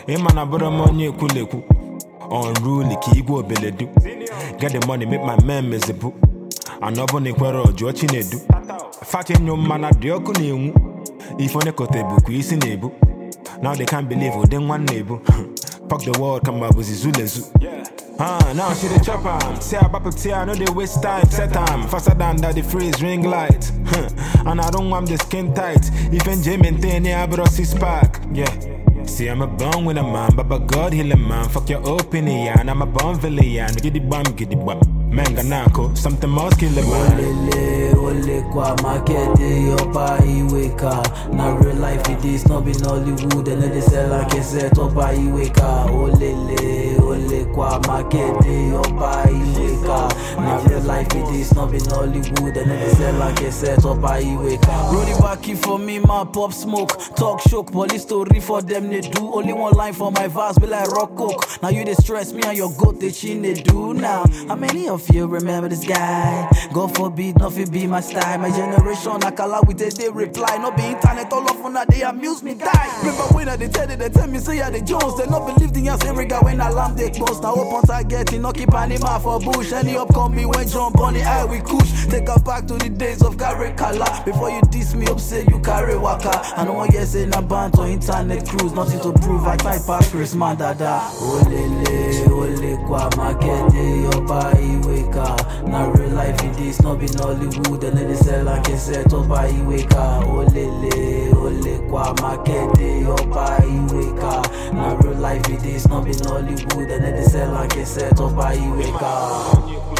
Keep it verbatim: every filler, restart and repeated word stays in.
man abro money kuleku. Unruly ki go beledu. Get the money make my man miserable. Anobo ne kwero jo chinedu. Fat in your man adioku ne. If on a kote book is in nebu. Now they can't believe who then one neighbor. Fuck the world, come up with Zulezu. Ah, now see the chopper. Say about to I know they waste time, set time. Faster than that, the freeze ring light. And I don't want the skin tight. Even J maintain the abro six pack. Yeah. See, I'm a born with a man, but by God heal a man. Fuck your opinion, I'm a born villain. Get the bum, get the bum. Manga nako, something more kill a man. Olele, ole kwa makete, yopa iweka. Na real life it is, not been Hollywood. And they sell like a set, opa iweka. Olele, ole kwa makete, yopa iweka. Na real life it is, not been Hollywood. And they sell like a set, opa iweka. Roll it back for me, my pop smoke. Talk shook, police story for them, they do. Only one line for my verse, be like rock coke. Now you they stress me and your goat, they chin they do now. How many of you remember this guy? God forbid, nothing be my style. My generation, I call out with a day reply. Not be internet all off on that they amuse me, die. Remember when I they tell it, they tell me, say, yeah, they Jones. They not believe in us every guy when alarm they close. Now open target, no keep animal for bush. Any upcoming when jump on the eye, we kush. Take us back to the days of carry color. Before you diss me up, say you carry waka. I know what you say, na band or internet cruise. Nothing to prove, I type past Chris man dada. Olele, ole kwa makete, yopa iweka. Na real life it is, not been Hollywood. And then they sell like a set, opa iweka. Olele, ole kwa makete, yopa iweka. Na real life it is, not been Hollywood. And then they sell like a set, opa iweka.